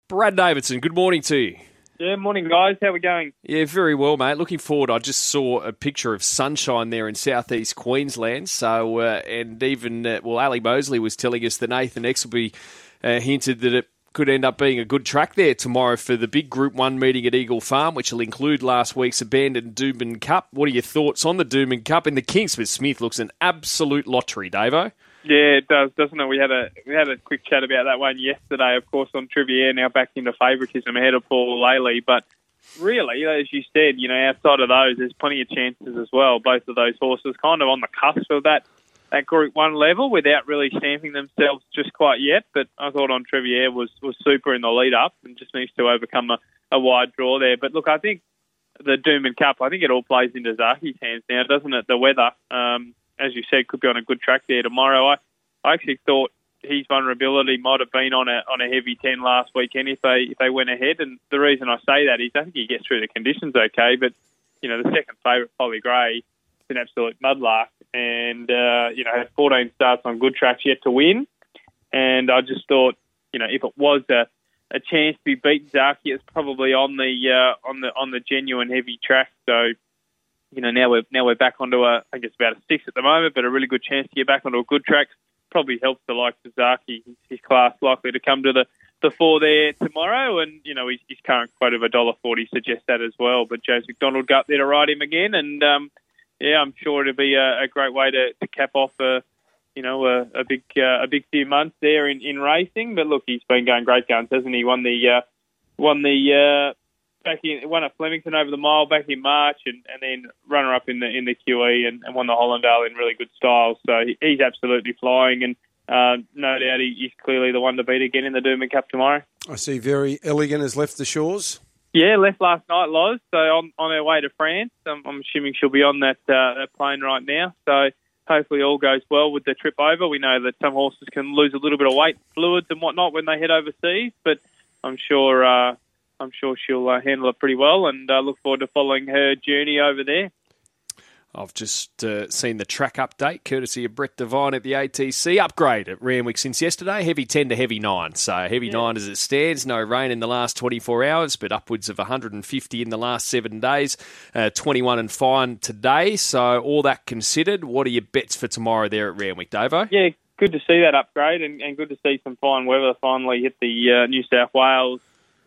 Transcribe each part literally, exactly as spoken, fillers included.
Brad Davidson, good morning to you. Yeah, morning guys. How we going? Yeah, very well, mate. Looking forward. I just saw a picture of sunshine there in southeast Queensland. So, uh, and even, uh, well, Ali Mosley was telling us that Nathan Exelby uh, hinted that it could end up being a good track there tomorrow for the big Group one meeting at Eagle Farm, which will include last week's abandoned Doomben Cup. What are your thoughts on the Doomben Cup? And the Kingsford Smith looks an absolute lottery, Davo. Yeah, it does, doesn't it? We had a we had a quick chat about that one yesterday, of course, on Trivia, now back into favouritism ahead of Paul Laley. But really, as you said, you know, outside of those, there's plenty of chances as well. Both of those horses kind of on the cusp of that, that Group one level without really stamping themselves just quite yet. But I thought on Trivia was, was super in the lead-up and just needs to overcome a, a wide draw there. But look, I think the Doomben Cup, I think it all plays into Zaki's hands now, doesn't it? The weather, um, as you said, could be on a good track there tomorrow. I, I actually thought his vulnerability might have been on a on a heavy ten last weekend if they if they went ahead. And the reason I say that is I think he gets through the conditions okay. But you know, the second favourite, Polly Gray, is an absolute mudlark, and uh, you know, had fourteen starts on good tracks yet to win. And I just thought, you know, if it was a, a chance to be beaten, Zaki, it's probably on the uh, on the on the genuine heavy track. So. You know, now we're now we're back onto a, I guess about a six at the moment, but a really good chance to get back onto a good track. Probably helps the likes of Zaki, his class likely to come to the, the four there tomorrow, and you know his, his current quote of a dollar forty suggests that as well. But James McDonald got there to ride him again, and um, yeah, I'm sure it'll be a, a great way to, to cap off a you know a, a big uh, a big few months there in, in racing. But look, he's been going great guns, hasn't he? Won the uh, won the. Uh, Back in, won at Flemington over the mile back in March, and, and then runner up in the in the Q E and, and won the Hollandale in really good style. So he, he's absolutely flying, and uh, no doubt he, he's clearly the one to beat again in the Doomben Cup tomorrow. I see Very Elegant has left the shores. Yeah, left last night, Loz. So on on our way to France. I'm, I'm assuming she'll be on that uh, that plane right now. So hopefully all goes well with the trip over. We know that some horses can lose a little bit of weight, fluids and whatnot when they head overseas, but I'm sure. Uh, I'm sure she'll uh, handle it pretty well, and uh, look forward to following her journey over there. I've just uh, seen the track update, courtesy of Brett Devine at the A T C. Upgrade at Randwick since yesterday, heavy ten to heavy nine. So heavy yeah. nine as it stands, no rain in the last twenty-four hours, but upwards of one hundred fifty in the last seven days, uh, twenty-one and fine today. So all that considered, what are your bets for tomorrow there at Randwick, Davo? Yeah, good to see that upgrade, and, and good to see some fine weather finally hit the uh, New South Wales.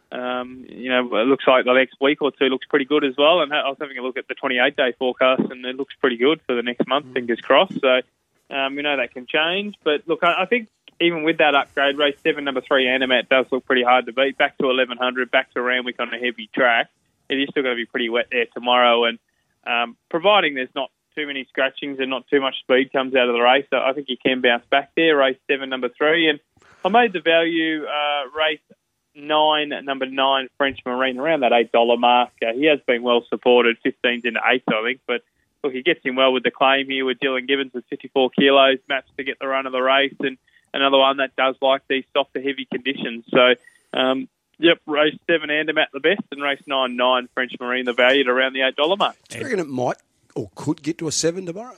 Um, you know, it looks like the next week or two looks pretty good as well. And I was having a look at the twenty-eight day forecast, and it looks pretty good for the next month, mm. fingers crossed. So um, we know that can change. But look, I, I think even with that upgrade, race seven, number three, Animat, does look pretty hard to beat. Back to eleven hundred, back to Randwick on a heavy track. It is still going to be pretty wet there tomorrow. And um, providing there's not too many scratchings and not too much speed comes out of the race, so I think you can bounce back there. Race seven, number three. And I made the value uh, race nine, number nine, French Marine, around that eight dollar mark. Uh, he has been well supported, fifteens into eights, I think. But look, he gets him well with the claim here with Dylan Gibbons with fifty-four kilos, maps to get the run of the race, and another one that does like these softer, heavy conditions. So, um, yep, race seven, Andermatt the best, and race nine, nine, French Marine, the valued around the eight dollar mark. Do you reckon it might or could get to a seven tomorrow?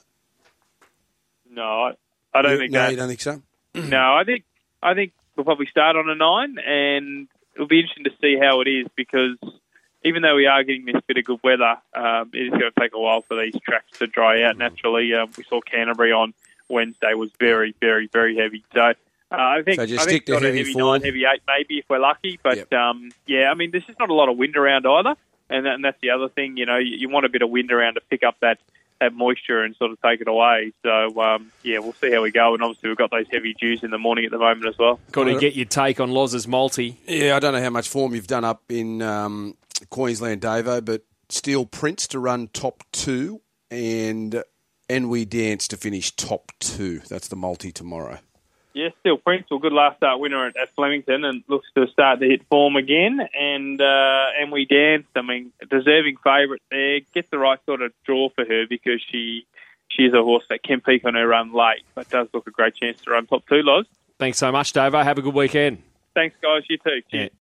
No, I, I don't you, think no, that. you don't think so? No, I think I think we'll probably start on a nine, and it'll be interesting to see how it is, because even though we are getting this bit of good weather, um, it is going to take a while for these tracks to dry out naturally. Um, we saw Canterbury on Wednesday was very, very, very heavy. So uh, I think so just I think stick to sort of heavy, heavy four. nine, heavy eight maybe if we're lucky. But yep. um, yeah, I mean, there's just not a lot of wind around either, and, that, and that's the other thing. You know, you, you want a bit of wind around to pick up that that moisture and sort of take it away. So, um, yeah, we'll see how we go. And obviously we've got those heavy dews in the morning at the moment as well. Got to get your take on Loz's multi. Yeah, I don't know how much form you've done up in um, Queensland, Davo, but Steel Prince to run top two and And We Dance to finish top two. That's the multi tomorrow. Yeah, Steel Prince, well, good last start winner at, at Flemington, and looks to start to hit form again. And uh, and We Dance, I mean, deserving favourite there. Get the right sort of draw for her, because she she's a horse that can peak on her run late, but does look a great chance to run top two, Loz. Thanks so much, Davo. Have a good weekend. Thanks, guys. You too. Cheers. Yeah.